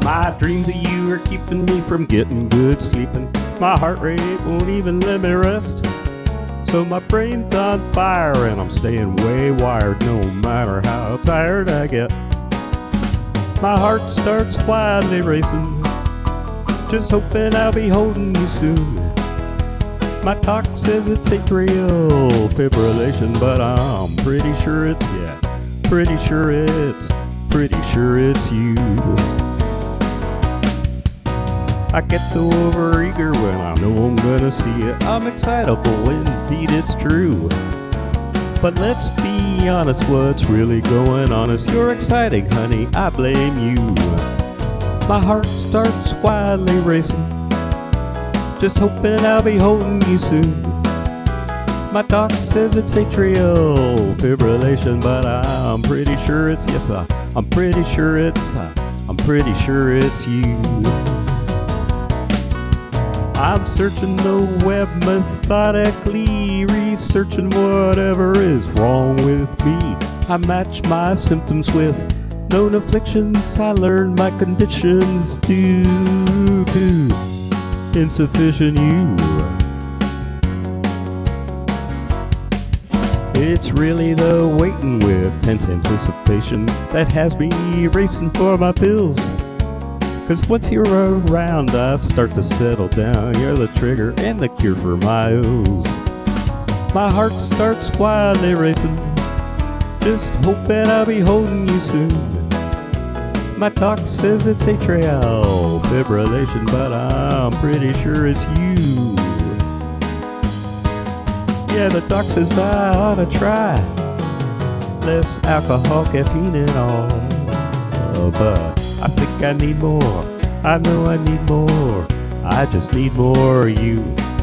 My dreams of you are keeping me from getting good sleeping. My heart rate won't even let me rest. So my brain's on fire and I'm staying way wired no matter how tired I get. My heart starts wildly racing, just hoping I'll be holding you soon. My talk says it's atrial fibrillation, but I'm pretty sure it's pretty sure it's you. I get so overeager when I know I'm gonna see it. I'm excitable, indeed it's true. But let's be honest, what's really going on is you're exciting, honey, I blame you. My heart starts wildly racing, just hoping I'll be holding you soon. My doc says it's atrial fibrillation, but I'm pretty sure it's, I'm pretty sure it's you. I'm searching the web methodically, researching whatever is wrong with me. I match my symptoms with known afflictions. I learn my conditions due to insufficient you. It's really the waiting with tense anticipation that has me racing for my pills. Cause once you're around, I start to settle down. You're the trigger and the cure for my O's. My heart starts wildly racing, just hoping I'll be holding you soon. My doc says it's atrial fibrillation, but I'm pretty sure it's you. Yeah, the doc says I ought to try less alcohol, caffeine and all, but I think I need more. I know I need more. I just need more of you.